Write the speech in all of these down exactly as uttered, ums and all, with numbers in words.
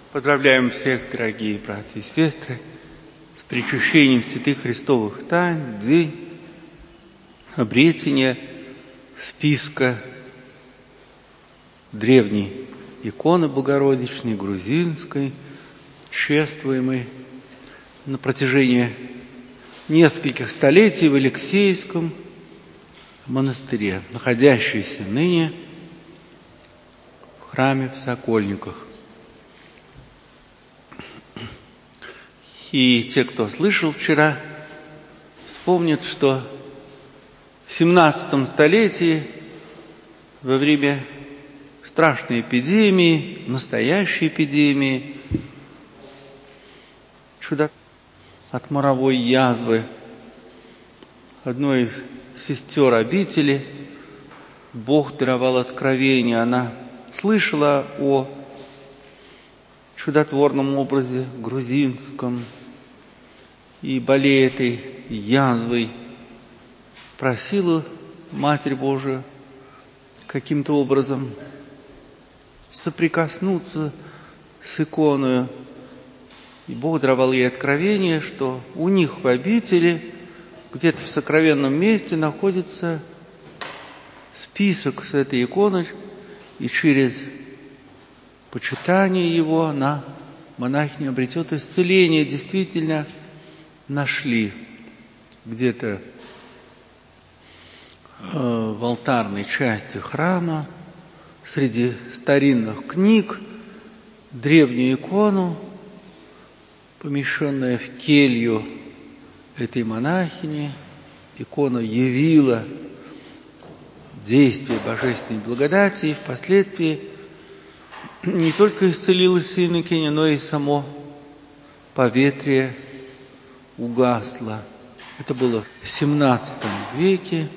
Поздравляем всех, дорогие братья и сестры, с причащением святых Христовых тайн, день обретения списка древней иконы Богородичной, грузинской, чествуемой на протяжении нескольких столетий в Алексеевском монастыре, находящейся ныне в храме в Сокольниках. И те, кто слышал вчера, вспомнят, что в семнадцатом столетии, во время страшной эпидемии, настоящей эпидемии, чудо от моровой язвы, одной из сестер обители, Бог даровал откровение. Она слышала о чудотворном образе грузинском и, болея этой язвой, просила Матерь Божию каким-то образом соприкоснуться с иконою. И Бог даровал ей откровение, что у них в обители, где-то в сокровенном месте, находится список с этой иконой, и через почитание его она, монахиня, обретет исцеление. Действительно нашли где-то в алтарной части храма среди старинных книг древнюю икону, помещенную в келью этой монахини. Икона явила действие божественной благодати, и впоследствии не только исцелилась инокиня, но и само поветрие угасло. Это было в семнадцатом веке,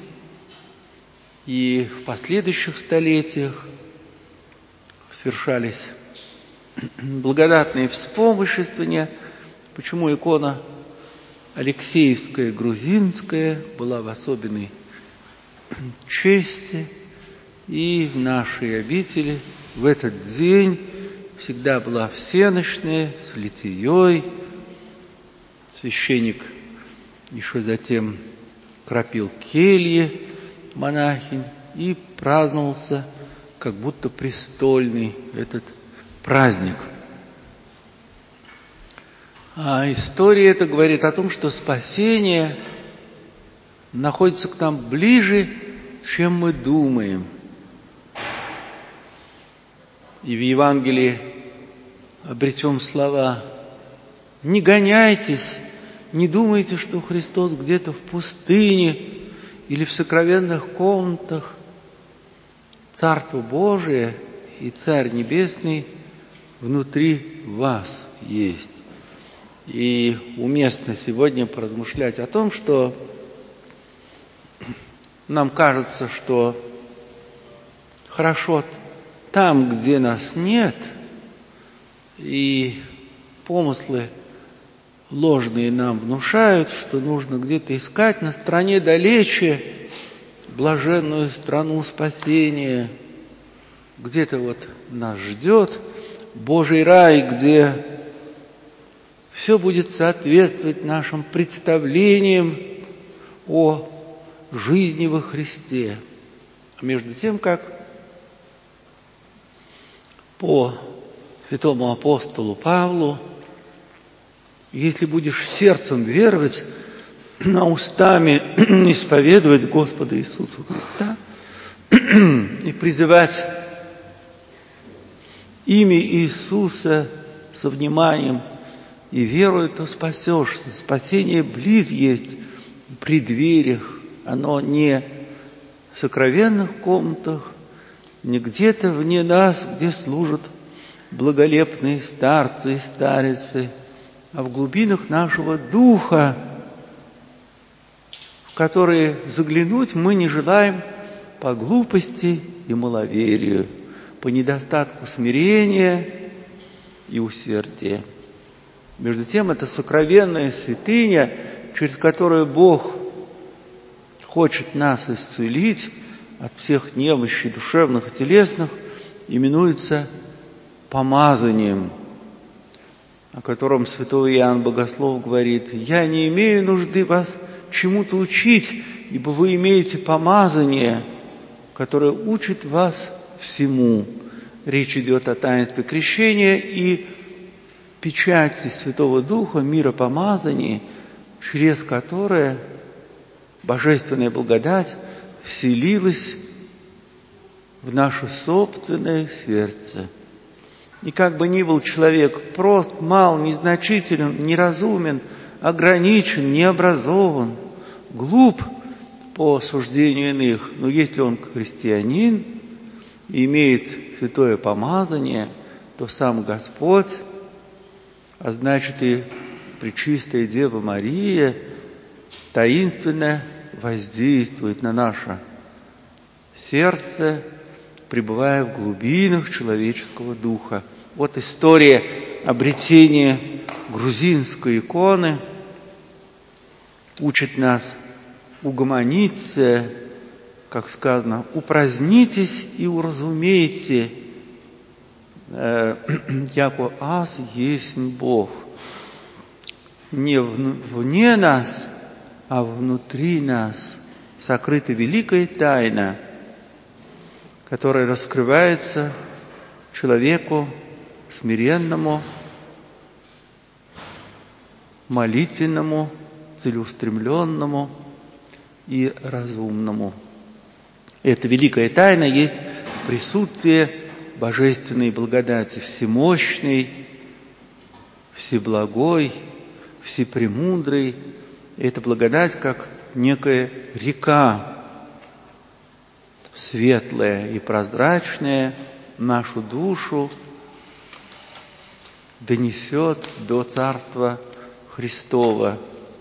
и в последующих столетиях совершались благодатные вспомоществования. Почему икона Алексеевская, грузинская, была в особенной чести, и в нашей обители в этот день всегда была всенощная с литией. Священник еще затем кропил кельи монахинь, и праздновался как будто престольный этот праздник. А история эта говорит о том, что спасение находится к нам ближе, чем мы думаем. И в Евангелии обретем слова: «Не гоняйтесь, не думайте, что Христос где-то в пустыне или в сокровенных комнатах. Царство Божие и Царь Небесный внутри вас есть». И уместно сегодня поразмышлять о том, что нам кажется, что хорошо там, где нас нет, и помыслы ложные нам внушают, что нужно где-то искать на стороне далече блаженную страну спасения. Где-то вот нас ждет Божий рай, где все будет соответствовать нашим представлениям о жизни во Христе. А между тем, как по святому апостолу Павлу: если будешь сердцем веровать, а устами исповедовать Господа Иисуса Христа и призывать имя Иисуса со вниманием и верою, то спасешься. Спасение близ есть, при дверях. Оно не в сокровенных комнатах, не где-то вне нас, где служат благолепные старцы и старицы, а в глубинах нашего духа, в которые заглянуть мы не желаем по глупости и маловерию, по недостатку смирения и усердия. Между тем, это сокровенная святыня, через которую Бог хочет нас исцелить от всех немощей душевных и телесных, именуется помазанием. о котором святой Иоанн Богослов говорит: «Я не имею нужды вас чему-то учить, ибо вы имеете помазание, которое учит вас всему». Речь идет о таинстве крещения и печати Святого Духа, миропомазании, через которое божественная благодать вселилась в наше собственное сердце. И как бы ни был человек прост, мал, незначителен, неразумен, ограничен, необразован, глуп по суждению иных, но если он христианин и имеет святое помазание, то сам Господь, а значит и Пречистая Дева Мария, таинственно воздействует на наше сердце, пребывая в глубинах человеческого духа. Вот история обретения грузинской иконы учит нас угомониться, как сказано: упразднитесь и уразумейте, э, яко аз есть Бог. Не вне нас, а внутри нас сокрыта великая тайна, которая раскрывается человеку смиренному, молитвенному, целеустремленному и разумному. Эта великая тайна есть присутствие божественной благодати, всемощной, всеблагой, всепремудрой. Эта благодать как некая река, светлая и прозрачная, нашу душу донесет до Царства Христова.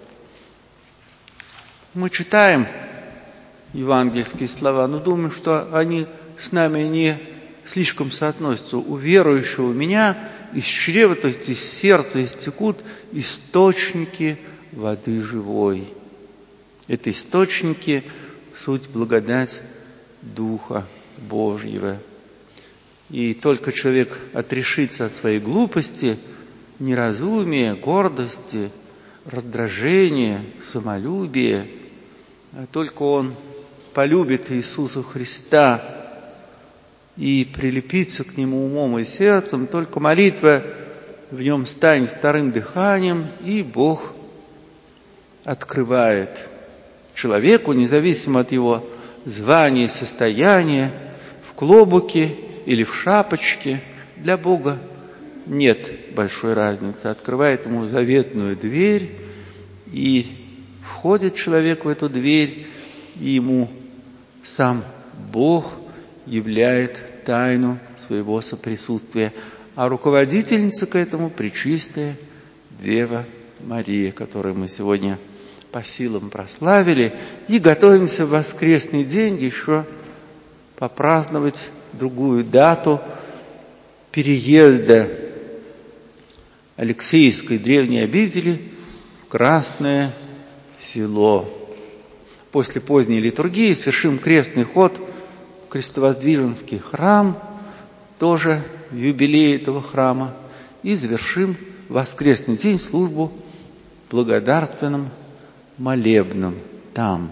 Мы читаем евангельские слова, но думаем, что они с нами не слишком соотносятся. У верующего у меня из чрева, то есть из сердца истекут источники воды живой. Это источники, суть благодать Духа Божьего. И только человек отрешится от своей глупости, неразумия, гордости, раздражения, самолюбия, а только он полюбит Иисуса Христа и прилепится к Нему умом и сердцем, только молитва в нем станет вторым дыханием, и Бог открывает человеку, независимо от его звания и состояния, в клобуке или в шапочке, для Бога нет большой разницы. Открывает ему заветную дверь, и входит человек в эту дверь, и ему сам Бог являет тайну своего соприсутствия. А руководительница к этому Пречистая Дева Мария, которую мы сегодня по силам прославили, и готовимся в воскресный день еще попраздновать другую дату переезда Алексеевской древней обители в Красное Село. После поздней литургии совершим крестный ход в Крестовоздвиженский храм, тоже в юбилей этого храма, и завершим в воскресный день службу благодарственным молебном там.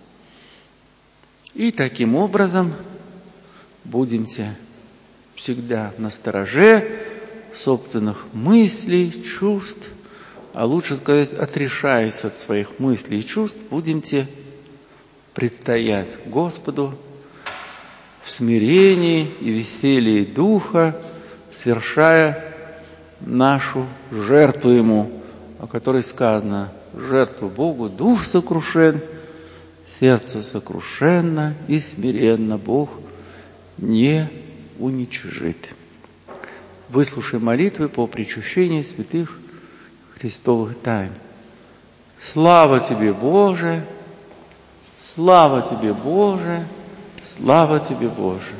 И таким образом будемте всегда настороже собственных мыслей, чувств, а лучше сказать, отрешаясь от своих мыслей и чувств, будемте предстоять Господу в смирении и веселье духа, совершая нашу жертву Ему, о которой сказано: жертву Богу дух сокрушен, сердце сокрушенно и смиренно Бог не уничижит. Выслушаем молитвы по причащению святых Христовых тайн. Слава Тебе, Боже! Слава Тебе, Боже! Слава Тебе, Боже!